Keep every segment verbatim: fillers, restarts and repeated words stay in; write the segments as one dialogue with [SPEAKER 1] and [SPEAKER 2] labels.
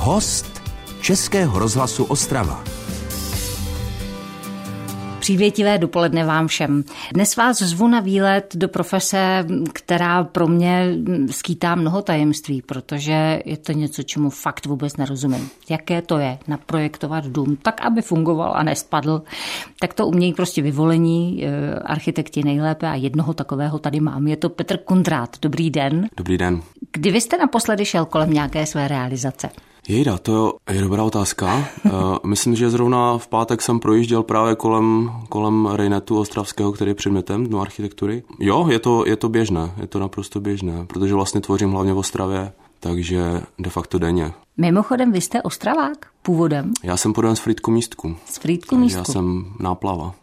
[SPEAKER 1] Host Českého rozhlasu Ostrava.
[SPEAKER 2] Přívětivé dopoledne vám všem. Dnes vás zvu na výlet do profese, která pro mě skýtá mnoho tajemství, protože je to něco, čemu fakt vůbec nerozumím. Jaké to je naprojektovat dům tak, aby fungoval a nespadl, tak to umějí prostě vyvolení architekti nejlépe a jednoho takového tady mám. Je to Petr Kundrát. Dobrý den.
[SPEAKER 3] Dobrý den.
[SPEAKER 2] Kdy vy jste naposledy šel kolem nějaké své realizace?
[SPEAKER 3] Jejda, to je dobrá otázka. Myslím, že zrovna v pátek jsem projížděl právě kolem, kolem Rejnetu ostravského, který je předmětem Dnu architektury. Jo, je to, je to běžné, je to naprosto běžné, protože vlastně tvořím hlavně v Ostravě, takže de facto denně.
[SPEAKER 2] Mimochodem, vy jste Ostravák původem?
[SPEAKER 3] Já jsem původem z Frýdku Místku.
[SPEAKER 2] Z Frýdku Místku.
[SPEAKER 3] Já jsem náplava.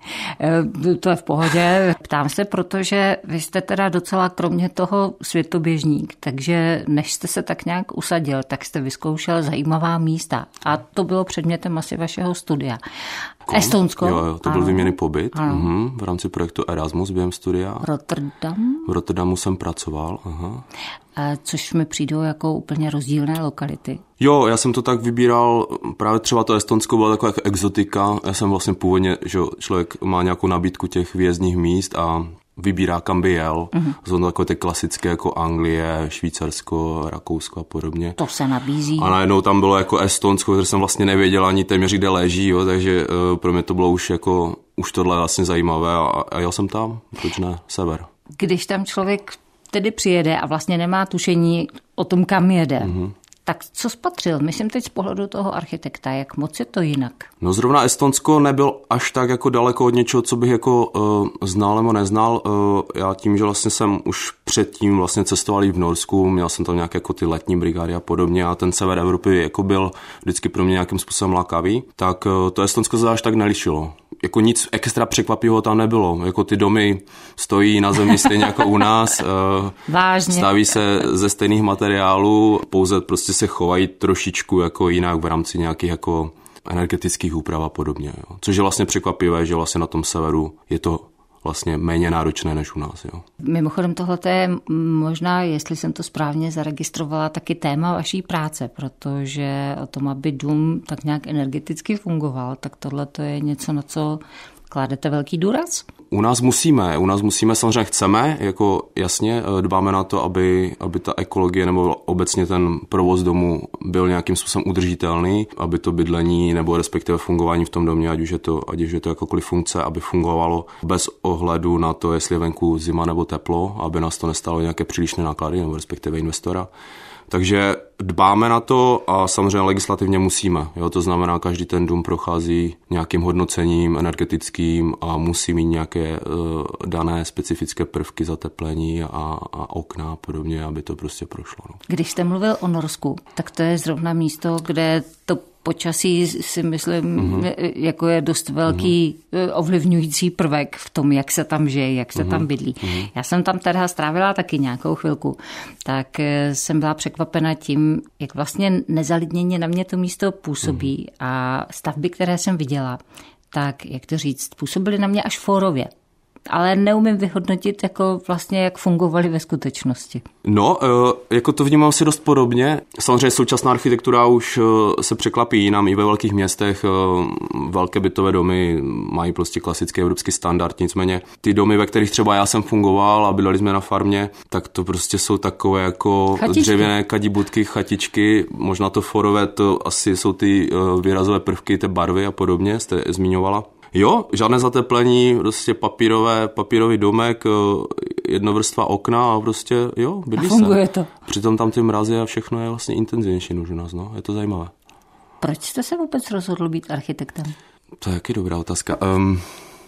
[SPEAKER 2] E, to je v pohodě. Ptám se, protože vy jste teda docela kromě toho světoběžník, takže než jste se tak nějak usadil, tak jste vyzkoušel zajímavá místa. A to bylo předmětem asi vašeho studia. Kom? Estonsko?
[SPEAKER 3] Jo, jo, to byl výměnný pobyt uhum, v rámci projektu Erasmus během studia.
[SPEAKER 2] Rotterdam?
[SPEAKER 3] V Rotterdamu jsem pracoval, aha.
[SPEAKER 2] A což mi přijdou jako úplně rozdílné lokality.
[SPEAKER 3] Jo, já jsem to tak vybíral, právě třeba to Estonsko bylo taková jako exotika. Já jsem vlastně původně, že člověk má nějakou nabídku těch výjezdních míst a vybírá, kam by jel. Uh-huh. Jsou to takové ty klasické jako Anglie, Švýcarsko, Rakousko a podobně.
[SPEAKER 2] To se nabízí.
[SPEAKER 3] A najednou tam bylo jako Estonsko, které jsem vlastně nevěděl ani téměř, kde leží, jo, takže uh, pro mě to bylo už jako, už tohle vlastně zajímavé a, a jel jsem tam, proč ne, sever.
[SPEAKER 2] Když tam člověk tedy přijede a vlastně nemá tušení o tom, kam jede, uh-huh. Tak co spatřil? Myslím teď z pohledu toho architekta, jak moc je to jinak?
[SPEAKER 3] No zrovna Estonsko nebyl až tak jako daleko od něčeho, co bych jako uh, znal nebo neznal. Uh, já tím, že vlastně jsem už předtím vlastně cestoval i v Norsku, měl jsem tam nějaké jako ty letní brigády a podobně a ten sever Evropy jako byl vždycky pro mě nějakým způsobem lákavý, tak uh, to Estonsko se až tak nelišilo. Jako nic extra překvapivého tam nebylo. Jako ty domy stojí na zemi stejně jako u nás.
[SPEAKER 2] Vážně.
[SPEAKER 3] Staví se ze stejných materiálů, pouze prostě se chovají trošičku jako jinak v rámci nějakých jako energetických úprav a podobně. Jo. Což je vlastně překvapivé, že vlastně na tom severu je to vlastně méně náročné než u nás. Jo.
[SPEAKER 2] Mimochodem tohle je možná, jestli jsem to správně zaregistrovala, taky téma vaší práce, protože o tom, aby dům tak nějak energeticky fungoval, tak tohle je něco, na co kládete velký důraz? U
[SPEAKER 3] nás musíme, u nás musíme, samozřejmě chceme, jako jasně, dbáme na to, aby, aby ta ekologie nebo obecně ten provoz domu byl nějakým způsobem udržitelný, aby to bydlení nebo respektive fungování v tom domě, ať už je to, ať už je to jakkoliv funkce, aby fungovalo bez ohledu na to, jestli je venku zima nebo teplo, aby nás to nestalo nějaké přílišné náklady nebo respektive investora. Takže dbáme na to a samozřejmě legislativně musíme. Jo? To znamená, každý ten dům prochází nějakým hodnocením energetickým a musí mít nějaké uh, dané specifické prvky zateplení a, a okna a podobně, aby to prostě prošlo. No.
[SPEAKER 2] Když jste mluvil o Norsku, tak to je zrovna místo, kde to počasí si myslím, mm-hmm. jako je dost velký mm-hmm. ovlivňující prvek v tom, jak se tam žije, jak se mm-hmm. tam bydlí. Mm-hmm. Já jsem tam teda strávila taky nějakou chvilku, tak jsem byla překvapena tím, jak vlastně nezalidněně na mě to místo působí mm-hmm. a stavby, které jsem viděla, tak jak to říct, působily na mě až fórově. Ale neumím vyhodnotit, jako vlastně, jak fungovaly ve skutečnosti.
[SPEAKER 3] No, jako to vnímám si dost podobně. Samozřejmě současná architektura už se překlapí jinam i ve velkých městech. Velké bytové domy mají prostě klasický evropský standard, nicméně ty domy, ve kterých třeba já jsem fungoval a bydleli jsme na farmě, tak to prostě jsou takové jako chatičky. Dřevěné kadibudky, chatičky, možná to forové, to asi jsou ty výrazové prvky, ty barvy a podobně, jste zmiňovala. Jo, žádné zateplení, prostě papírové, papírový domek, jednovrstva okna a prostě jo, bydlí se.
[SPEAKER 2] Funguje to.
[SPEAKER 3] Přitom tam ty mrazy a všechno je vlastně intenzivnější než u nás, no, je to zajímavé.
[SPEAKER 2] Proč jste se vůbec rozhodl být architektem?
[SPEAKER 3] To je taky dobrá otázka. Um,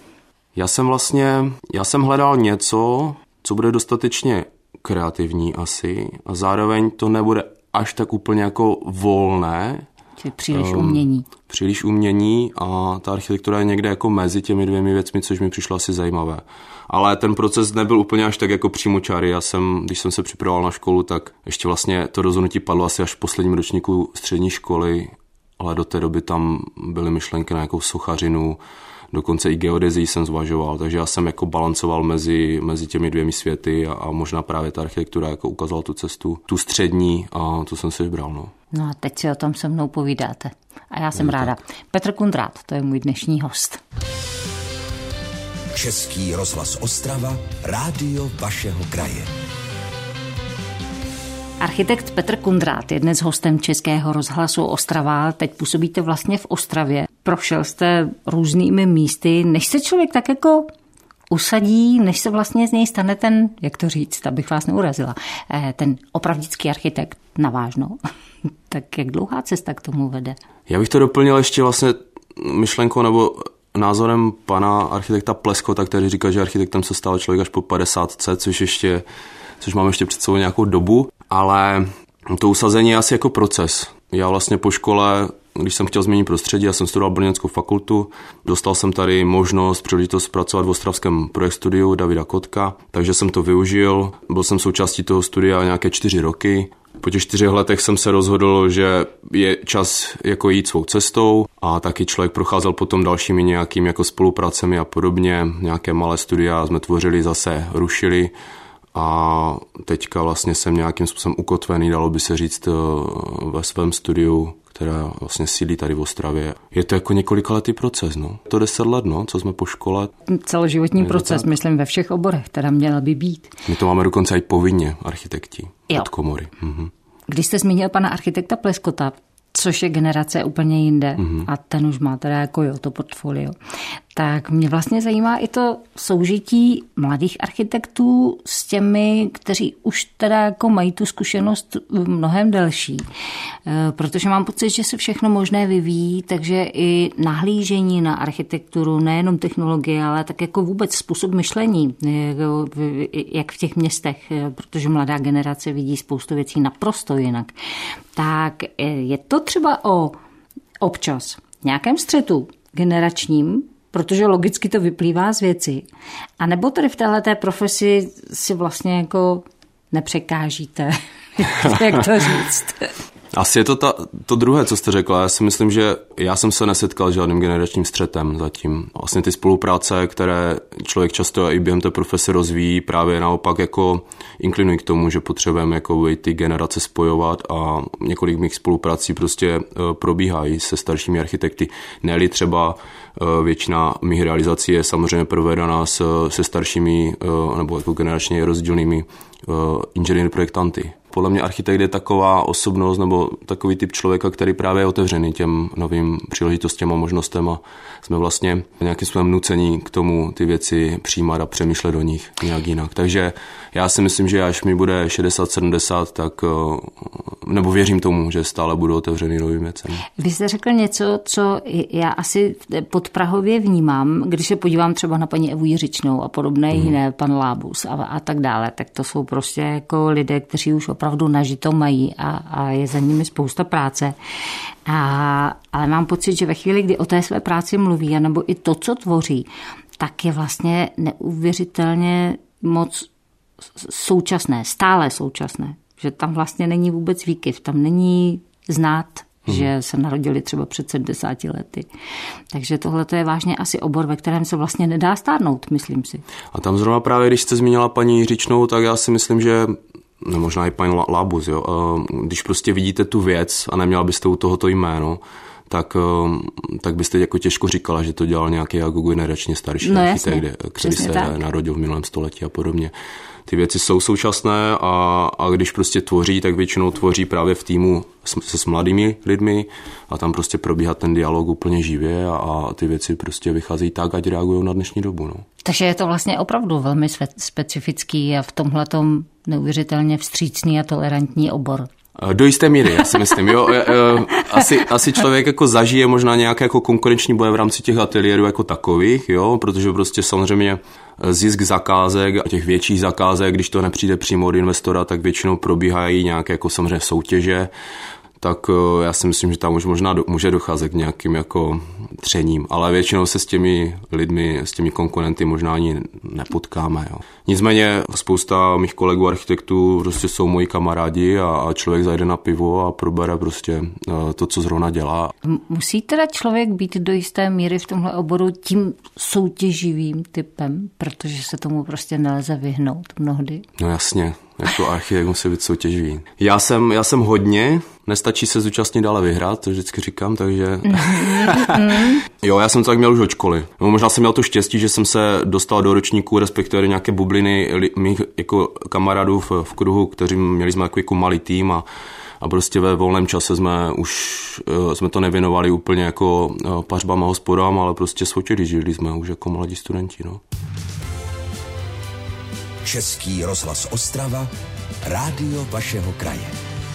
[SPEAKER 3] já jsem vlastně, já jsem hledal něco, co bude dostatečně kreativní asi a zároveň to nebude až tak úplně jako volné.
[SPEAKER 2] Čili příliš umění. Um,
[SPEAKER 3] příliš umění a ta architektura je někde jako mezi těmi dvěmi věcmi, což mi přišlo asi zajímavé. Ale ten proces nebyl úplně až tak jako přímočarý. Já jsem, když jsem se připravoval na školu, tak ještě vlastně to rozhodnutí padlo asi až v posledním ročníku střední školy, ale do té doby tam byly myšlenky na nějakou sochařinu, dokonce i geodezii jsem zvažoval, takže já jsem jako balancoval mezi, mezi těmi dvěmi světy a, a možná právě ta architektura jako ukázala tu cestu, tu střední a to jsem si vybral. No.
[SPEAKER 2] No a teď si o tom se mnou povídáte. A já jsem ráda. Petr Kundrát, to je můj dnešní host.
[SPEAKER 1] Český rozhlas Ostrava, rádio vašeho kraje.
[SPEAKER 2] Architekt Petr Kundrát je dnes hostem Českého rozhlasu Ostrava. Teď působíte vlastně v Ostravě. Prošel jste různými místy, než se člověk tak jako usadí, než se vlastně z něj stane ten, jak to říct, abych vás neurazila, ten opravdický architekt navážno. Tak jak dlouhá cesta k tomu vede?
[SPEAKER 3] Já bych to doplnil ještě vlastně myšlenkou nebo názorem pana architekta Pleskota, který říká, že architektem se stal člověk až po padesátce, což ještě, což máme ještě před sebou nějakou dobu, ale to usazení je asi jako proces. Já vlastně po škole, když jsem chtěl změnit prostředí, já jsem studoval Brněnskou fakultu, dostal jsem tady možnost, příležitost pracovat v ostravském projekt studiu Davida Kotka, takže jsem to využil, byl jsem součástí toho studia nějaké čtyři roky. Po těch čtyřech letech jsem se rozhodl, že je čas jako jít svou cestou a taky člověk procházel potom dalšími nějakými jako spolupracemi a podobně. Nějaké malé studia jsme tvořili, zase rušili a teďka vlastně jsem nějakým způsobem ukotvený, dalo by se říct, ve svém studiu, které vlastně sídlí tady v Ostravě. Je to jako několikaletý proces, no. To deset let, no, co jsme po škole.
[SPEAKER 2] Celoživotní proces, tak? Myslím, ve všech oborech, teda měla by být.
[SPEAKER 3] My to máme dokonce i povinně, architekti, od komory. Mhm.
[SPEAKER 2] Když jste zmínil pana architekta Pleskota, což je generace úplně jinde, mm-hmm. a ten už má teda jako jo, to portfolio, tak mě vlastně zajímá i to soužití mladých architektů s těmi, kteří už teda jako mají tu zkušenost mnohem delší. Protože mám pocit, že se všechno možné vyvíjí, takže i nahlížení na architekturu, nejenom technologie, ale tak jako vůbec způsob myšlení, jak v těch městech, protože mladá generace vidí spoustu věcí naprosto jinak. Tak je to třeba o občas nějakém střetu generačním, protože logicky to vyplývá z věci. A nebo tady v téhleté profesi si vlastně jako nepřekážíte, jak to říct.
[SPEAKER 3] Asi je to ta, to druhé, co jste řekla. Já si myslím, že já jsem se nesetkal s žádným generačním střetem zatím. Vlastně ty spolupráce, které člověk často i během té profese rozvíjí, právě naopak jako inklinují k tomu, že potřebujeme jako ty generace spojovat a několik mých spoluprací prostě probíhají se staršími architekty. Ne-li třeba většina mých realizací je samozřejmě provedená se, se staršími nebo jako generačně rozdílnými inženýry projektanty. Podle mě architekt je taková osobnost nebo takový typ člověka, který právě je otevřený těm novým příležitostem a možnostem a jsme vlastně nějakým způsobem nucení k tomu ty věci přijímat a přemýšlet o nich nějak jinak. Takže já si myslím, že až mi bude šedesát sedmdesát, tak nebo věřím tomu, že stále budu otevřený novým věcem.
[SPEAKER 2] Vy jste řekl něco, co já asi podprahově vnímám, když se podívám třeba na paní Evu Jiřičnou a podobné hmm. jiné, pan Lábus a, a tak dále, tak to jsou prostě jako lidé, kteří už opravdu nažito mají a, a je za nimi spousta práce. A, ale mám pocit, že ve chvíli, kdy o té své práci mluví, anebo i to, co tvoří, tak je vlastně neuvěřitelně moc současné, stále současné. Že tam vlastně není vůbec výkyv, tam není znát, hmm. že se narodili třeba před sedmdesáti lety. Takže tohle je vážně asi obor, ve kterém se vlastně nedá stárnout, myslím si. A
[SPEAKER 3] tam zrovna právě, když jste zmínila paní Jiřičnou, tak já si myslím, že no možná i paní Lábus, jo. Když prostě vidíte tu věc a neměla byste u tohoto jméno, tak, tak byste jako těžko říkala, že to dělal nějaký jako generačně starší
[SPEAKER 2] no
[SPEAKER 3] architekt, který se tak narodil v minulém století a podobně. Ty věci jsou současné a, a když prostě tvoří, tak většinou tvoří právě v týmu s, se s mladými lidmi a tam prostě probíhá ten dialog úplně živě a, a ty věci prostě vycházejí tak, ať reagují na dnešní dobu. No.
[SPEAKER 2] Takže je to vlastně opravdu velmi specifický a v tomhletom neuvěřitelně vstřícný a tolerantní obor.
[SPEAKER 3] Do jisté míry, já si myslím. Jo, asi, asi člověk jako zažije možná nějaké jako konkurenční boje v rámci těch ateliérů jako takových, jo, protože prostě samozřejmě zisk zakázek a těch větších zakázek, když to nepřijde přímo od investora, tak většinou probíhají nějaké jako samozřejmě soutěže, tak já si myslím, že tam už možná do, může docházet k nějakým jako třením, ale většinou se s těmi lidmi, s těmi konkurenty možná ani nepotkáme. Jo. Nicméně spousta mých kolegů architektů prostě jsou moji kamarádi a, a člověk zajde na pivo a probere prostě to, co zrovna dělá.
[SPEAKER 2] Musí teda člověk být do jisté míry v tomhle oboru tím soutěživým typem, protože se tomu prostě nelze vyhnout mnohdy?
[SPEAKER 3] No jasně. Jako architekt musí být soutěživý. Já jsem, já jsem hodně, nestačí se zúčastnit, ale vyhrát, to vždycky říkám, takže... Jo, já jsem to tak měl už od školy. No, možná jsem měl to štěstí, že jsem se dostal do ročníku, respektive do nějaké bubliny mých jako kamarádů v, v kruhu, kteří měli jsme takový jako malý tým a A prostě ve volném čase jsme už jsme to nevěnovali úplně jako pařbám a hospodám, ale prostě soutěži žili jsme už jako mladí studenti. No.
[SPEAKER 1] Český rozhlas Ostrava, rádio vašeho kraje.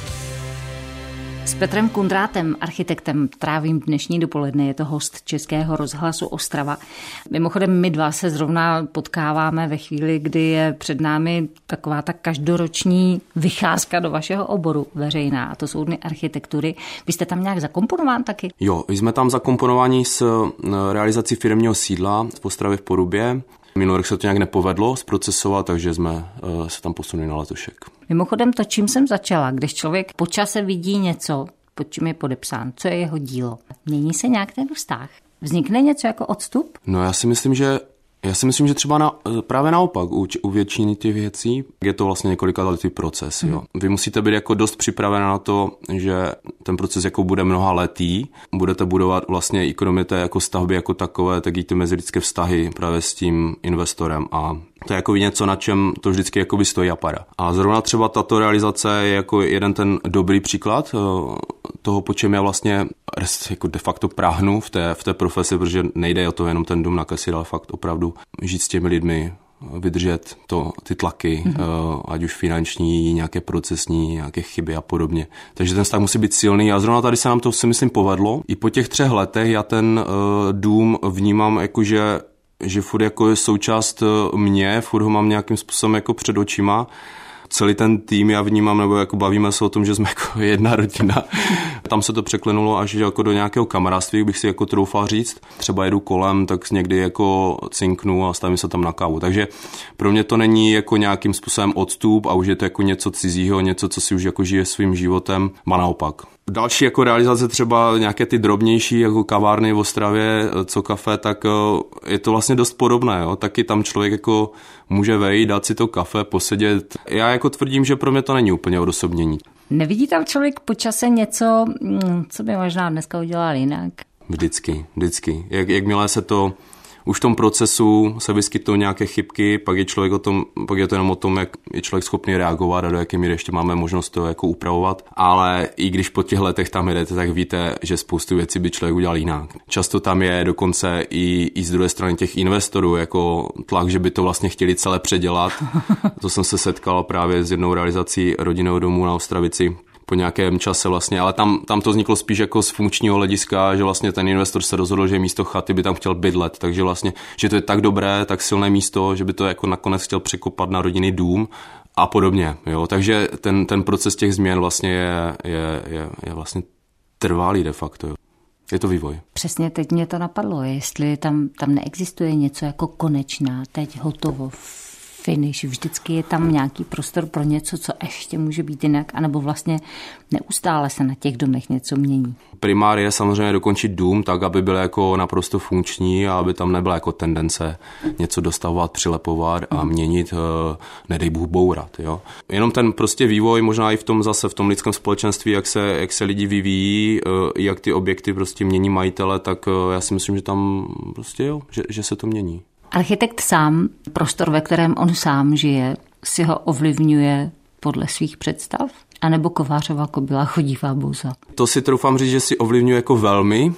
[SPEAKER 2] S Petrem Kundrátem, architektem, trávím dnešní dopoledne, je to host Českého rozhlasu Ostrava. Mimochodem my dva se zrovna potkáváme ve chvíli, kdy je před námi taková ta každoroční vycházka do vašeho oboru veřejná, a to jsou dny architektury. Vy jste tam nějak zakomponován taky?
[SPEAKER 3] Jo, jsme tam zakomponováni s realizací firemního sídla v Ostravě v Porubě. Minulý rok se to nějak nepovedlo zprocesovat, takže jsme uh, se tam posunuli na letošek.
[SPEAKER 2] Mimochodem to, čím jsem začala, když člověk po čase vidí něco, pod čím je podepsán, co je jeho dílo, mění se nějak ten vztah? Vznikne něco jako odstup?
[SPEAKER 3] No já si myslím, že Já si myslím, že třeba na, právě naopak u, u většiny těch věcí je to vlastně několikaletý proces. Jo. Vy musíte být jako dost připravena na to, že ten proces jako bude mnoha letý, budete budovat vlastně i kromě té jako stavby jako takové, tak i ty mezilidské vztahy právě s tím investorem a to je jako něco, na čem to vždycky jako by stojí a pada. A zrovna třeba tato realizace je jako jeden ten dobrý příklad toho, po čem já vlastně jako de facto prahnu v té, v té profesi, protože nejde o to jenom ten dům nakreslit, ale fakt opravdu žít s těmi lidmi, vydržet to, ty tlaky, mm-hmm. ať už finanční, nějaké procesní, nějaké chyby a podobně. Takže ten vztah musí být silný a zrovna tady se nám to si myslím povedlo. I po těch třech letech já ten uh, dům vnímám jako, že že furt jako je součást mě, furt ho mám nějakým způsobem jako před očima. Celý ten tým já vnímám, nebo jako bavíme se o tom, že jsme jako jedna rodina. Tam se to překlenulo až jako do nějakého kamarádství, bych si jako troufal říct. Třeba jedu kolem, tak někdy jako cinknu a stavím se tam na kávu. Takže pro mě to není jako nějakým způsobem odstup a už je to jako něco cizího, něco, co si už jako žije svým životem, a naopak. Další jako realizace třeba nějaké ty drobnější jako kavárny v Ostravě, co kafe, tak je to vlastně dost podobné. Jo? Taky tam člověk jako může vejít, dát si to kafe, posedět. Já jako tvrdím, že pro mě to není úplně odosobnění.
[SPEAKER 2] Nevidí tam člověk po čase něco, co by možná dneska udělal jinak?
[SPEAKER 3] Vždycky, vždycky. Jak, jakmile se to už v tom procesu se vyskytnou nějaké chybky, pak je člověk o tom, pak je to jenom o tom, jak je člověk schopný reagovat a do jaké míry ještě máme možnost to jako upravovat. Ale i když po těch letech tam jedete, tak víte, že spoustu věcí by člověk udělal jinak. Často tam je dokonce i, i z druhé strany těch investorů jako tlak, že by to vlastně chtěli celé předělat. To jsem se setkal právě s jednou realizací rodinného domu na Ostravici po nějakém čase vlastně, ale tam, tam to vzniklo spíš jako z funkčního hlediska, že vlastně ten investor se rozhodl, že místo chaty by tam chtěl bydlet, takže vlastně, že to je tak dobré, tak silné místo, že by to jako nakonec chtěl překopat na rodinný dům a podobně, jo, takže ten, ten proces těch změn vlastně je, je, je, je vlastně trvalý de facto, jo. Je to vývoj.
[SPEAKER 2] Přesně teď mě to napadlo, jestli tam, tam neexistuje něco jako konečná, teď hotovo, finish, vždycky je tam nějaký prostor pro něco, co ještě může být jinak, anebo vlastně neustále se na těch domech něco mění.
[SPEAKER 3] Primár je samozřejmě dokončit dům tak, aby byl jako naprosto funkční a aby tam nebyla jako tendence něco dostavovat, přilepovat a měnit, nedej Bůh bourat. Jo. Jenom ten prostě vývoj, možná i v tom zase v tom lidském společenství, jak se, jak se lidi vyvíjí, jak ty objekty prostě mění majitele, tak já si myslím, že tam prostě jo, že, že se to mění.
[SPEAKER 2] Architekt sám, prostor, ve kterém on sám žije, si ho ovlivňuje podle svých představ? A nebo kovářová kobyla chodívá bouza?
[SPEAKER 3] To si troufám říct, že si ovlivňuje jako velmi.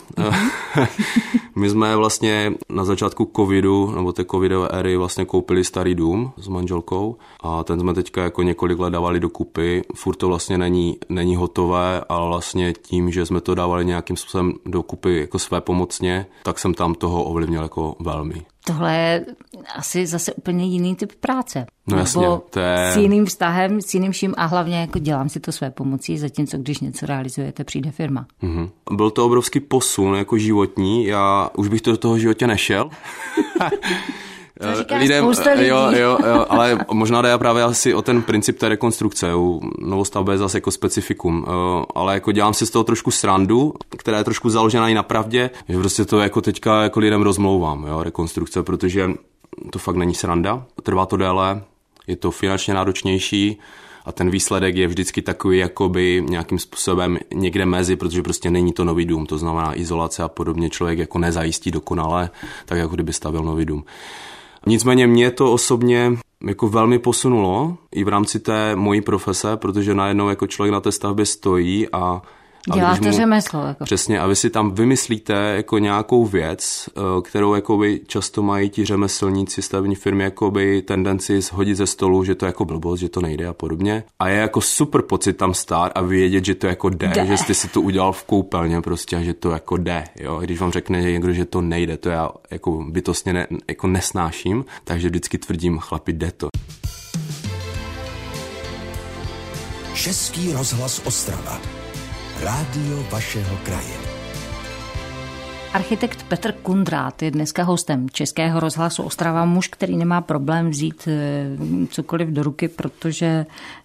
[SPEAKER 3] My jsme vlastně na začátku covidu, nebo té covidové éry vlastně koupili starý dům s manželkou a ten jsme teďka jako několik let dávali dokupy. Furt to vlastně není, není hotové, ale vlastně tím, že jsme to dávali nějakým způsobem dokupy jako své pomocně, tak jsem tam toho ovlivnil jako velmi.
[SPEAKER 2] Tohle je asi zase úplně jiný typ práce.
[SPEAKER 3] No jasně, to je...
[SPEAKER 2] S jiným vztahem, s jiným vším a hlavně jako dělám si to své pomocí, zatímco když něco realizujete, přijde firma.
[SPEAKER 3] Mm-hmm. Byl to obrovský posun jako životní, já už bych to do toho životě nešel.
[SPEAKER 2] To říká lidem, spousta lidí.
[SPEAKER 3] Jo, jo, jo, ale možná jde právě asi o ten princip té rekonstrukce. U novostavby je zase jako specifikum. Ale jako dělám si z toho trošku srandu, která je trošku založena i na pravdě, že prostě to jako teďka jako lidem rozmlouvám, jo, rekonstrukce, protože to fakt není sranda. Trvá to déle, je to finančně náročnější a ten výsledek je vždycky takový jakoby nějakým způsobem někde mezi, protože prostě není to nový dům, to znamená izolace a podobně, člověk jako nezajistí dokonale, tak jako kdyby stavěl nový dům. Nicméně mě to osobně jako velmi posunulo i v rámci té mojí profese, protože najednou jako člověk na té stavbě stojí a
[SPEAKER 2] děláte řemeslo. Jako.
[SPEAKER 3] Přesně, a vy si tam vymyslíte jako nějakou věc, kterou jakoby často mají ti řemeslníci, stavební firmy jakoby tendenci shodit ze stolu, že to je jako blbost, že to nejde a podobně. A je jako super pocit tam stát a vědět, že to jako jde, jde. Že jste si to udělal v koupelně prostě a že to jako jde. Jo? Když vám řekne někdo, že to nejde, to já jako bytostně ne, jako nesnáším, takže vždycky tvrdím, chlapi, jde to.
[SPEAKER 1] Český rozhlas Ostrava. Rádio vašeho kraje.
[SPEAKER 2] Architekt Petr Kundrát je dneska hostem Českého rozhlasu Ostrava, muž, který nemá problém vzít cokoliv do ruky, protože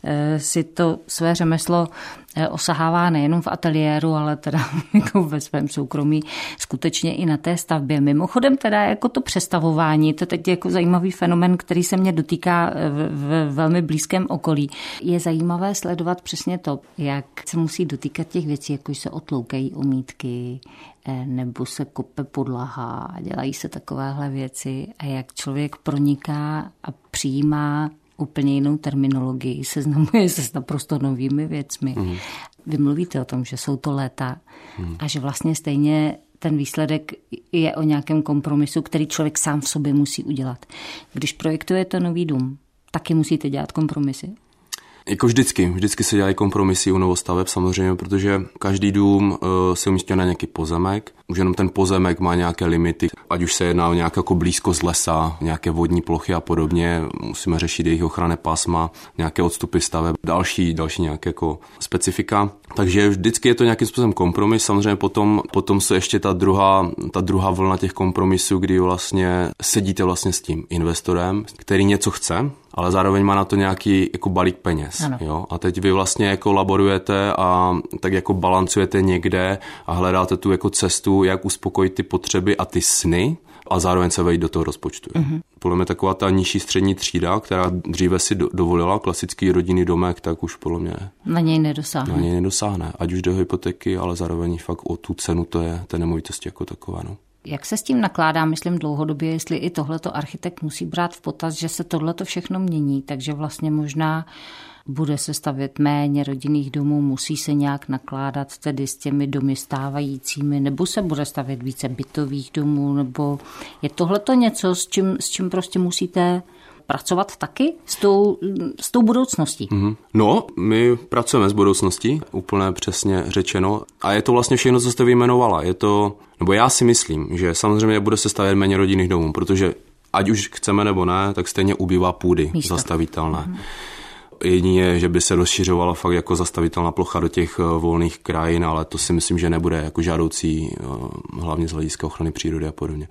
[SPEAKER 2] si to své řemeslo osahává nejenom v ateliéru, ale teda jako ve svém soukromí skutečně i na té stavbě. Mimochodem teda jako to přestavování, to je teď jako zajímavý fenomen, který se mě dotýká v velmi blízkém okolí. Je zajímavé sledovat přesně to, jak se musí dotýkat těch věcí, jako se otloukají omítky, nebo se kope podlaha, dělají se takovéhle věci a jak člověk proniká a přijímá úplně jinou terminologii, seznamuje se s naprosto novými věcmi. Mm. Vy mluvíte o tom, že jsou to léta mm. a že vlastně stejně ten výsledek je o nějakém kompromisu, který člověk sám v sobě musí udělat. Když projektujete nový dům, taky musíte dělat kompromisy.
[SPEAKER 3] Jako vždycky, vždycky se dělají kompromisy u novostaveb samozřejmě, protože každý dům uh, se umístí na nějaký pozemek, už jenom ten pozemek má nějaké limity, ať už se jedná o nějaké jako blízkost lesa, nějaké vodní plochy a podobně, musíme řešit jejich ochranné pásma, nějaké odstupy staveb, další, další nějaké jako specifika. Takže vždycky je to nějakým způsobem kompromis, samozřejmě potom, potom se ještě ta druhá, ta druhá vlna těch kompromisů, kdy vlastně sedíte vlastně s tím investorem, který něco chce, ale zároveň má na to nějaký jako balík peněz. Jo? A teď vy vlastně jako laborujete a tak jako balancujete někde a hledáte tu jako cestu, jak uspokojit ty potřeby a ty sny a zároveň se vejít do toho rozpočtu. Mm-hmm. Podle mě taková ta nižší střední třída, která dříve si do, dovolila klasický rodinný domek, tak už podle mě
[SPEAKER 2] na něj nedosáhne.
[SPEAKER 3] Na něj nedosáhne. Ať už do hypotéky, ale zároveň fakt o tu cenu to je té nemovitosti jako takové. No.
[SPEAKER 2] Jak se s tím nakládá, myslím dlouhodobě, jestli i tohleto architekt musí brát v potaz, že se tohleto všechno mění, takže vlastně možná bude se stavět méně rodinných domů, musí se nějak nakládat tedy s těmi domy stávajícími, nebo se bude stavět více bytových domů, nebo je tohleto něco, s čím, s čím prostě musíte pracovat taky s tou, s tou budoucností?
[SPEAKER 3] Mm-hmm. No, my pracujeme s budoucností, úplně přesně řečeno. A je to vlastně všechno, co jste vyjmenovala. Je to, nebo já si myslím, že samozřejmě bude se stavět méně rodinných domů, protože ať už chceme nebo ne, tak stejně ubývá půdy místo zastavitelné. Mm-hmm. Jedině, že by se rozšiřovala fakt jako zastavitelná plocha do těch volných krajin, ale to si myslím, že nebude jako žádoucí, hlavně z hlediska ochrany přírody a podobně.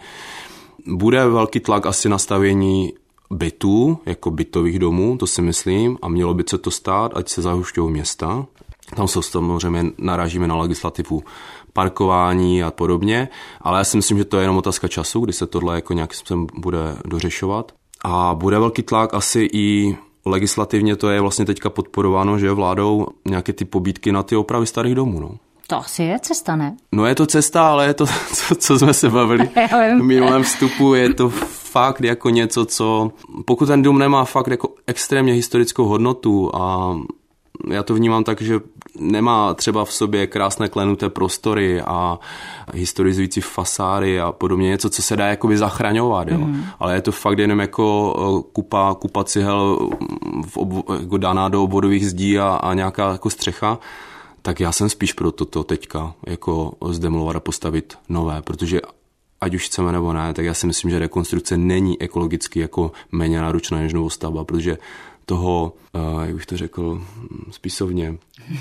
[SPEAKER 3] Bude velký tlak asi na stavění bytů, jako bytových domů, to si myslím, a mělo by se to stát, ať se zahušťují města. Tam se samozřejmě narážíme na legislativu parkování a podobně, ale já si myslím, že to je jenom otázka času, kdy se tohle jako nějakým způsobem bude dořešovat. A bude velký tlak asi i legislativně, to je vlastně teďka podporováno, že vládou nějaké ty pobídky na ty opravy starých domů. No.
[SPEAKER 2] To asi je cesta, ne?
[SPEAKER 3] No je to cesta, ale je to, co, co jsme se bavili v minulém vstupu, je to fakt jako něco, co, pokud ten dům nemá fakt jako extrémně historickou hodnotu a já to vnímám tak, že nemá třeba v sobě krásné klenuté prostory a historizující fasády a podobně něco, co se dá jakoby zachraňovat, jo. Mm. Ale je to fakt jenom jako kupa, kupa cihel v ob, jako daná do obvodových zdí a, a nějaká jako střecha, tak já jsem spíš pro toto teďka jako zdemolovat a postavit nové, protože ať už chceme nebo ne, tak já si myslím, že rekonstrukce není ekologicky jako méně náročná než novostavba, protože toho, uh, jak bych to řekl spisovně,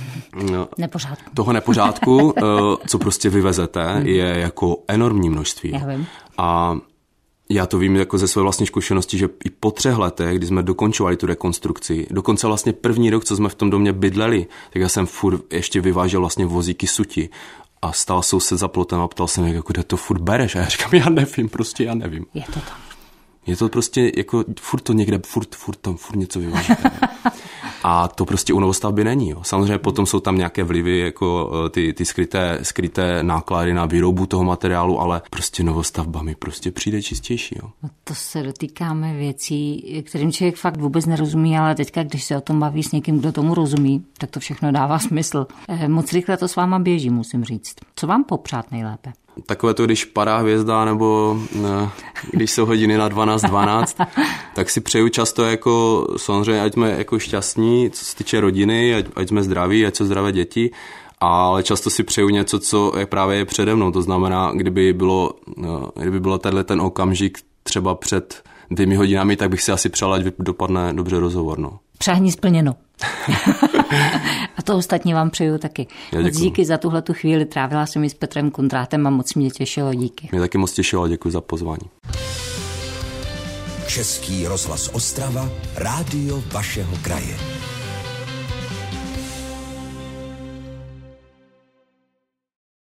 [SPEAKER 3] no,
[SPEAKER 2] nepořádku.
[SPEAKER 3] toho nepořádku, uh, co prostě vyvezete, je jako enormní množství.
[SPEAKER 2] Já vím.
[SPEAKER 3] A já to vím jako ze své vlastní zkušenosti, že i po třech letech, kdy jsme dokončovali tu rekonstrukci, dokonce vlastně první rok, co jsme v tom domě bydleli, tak já jsem furt ještě vyvážel vlastně vozíky suti. A stál soused za plotem a ptal se mě, jako, kde to furt bereš? A já říkám, já nevím, prostě já nevím.
[SPEAKER 2] Je to tam.
[SPEAKER 3] Je to prostě jako furt to někde, furt, furt tam, furt něco vyvážíte. A to prostě u novostavby není. Jo. Samozřejmě potom jsou tam nějaké vlivy, jako ty, ty skryté, skryté náklady na výrobu toho materiálu, ale prostě novostavba mi prostě přijde čistější. Jo.
[SPEAKER 2] No to se dotýkáme věcí, kterým člověk fakt vůbec nerozumí, ale teďka, když se o tom baví s někým, kdo tomu rozumí, tak to všechno dává smysl. Moc rychle to s váma běží, musím říct. Co vám popřát nejlépe?
[SPEAKER 3] Takové to, když padá hvězda, nebo ne, když jsou hodiny na dvanáct dvanáct, tak si přeju často jako, samozřejmě, ať jsme jako šťastní, co se týče rodiny, ať, ať jsme zdraví, ať jsou zdravé děti, ale často si přeju něco, co je právě je přede mnou. To znamená, kdyby bylo, kdyby bylo tenhle ten okamžik třeba před dvěmi hodinami, tak bych si asi přál, ať dopadne dobře rozhovor. No.
[SPEAKER 2] Přání splněno. A to ostatní vám přeju taky. Moc díky za tuhletu chvíli, trávila jsem ji s Petrem Kundrátem a moc mě těšilo, díky.
[SPEAKER 3] Mě taky moc těšilo, děkuji za pozvání.
[SPEAKER 1] Český rozhlas Ostrava, rádio vašeho kraje.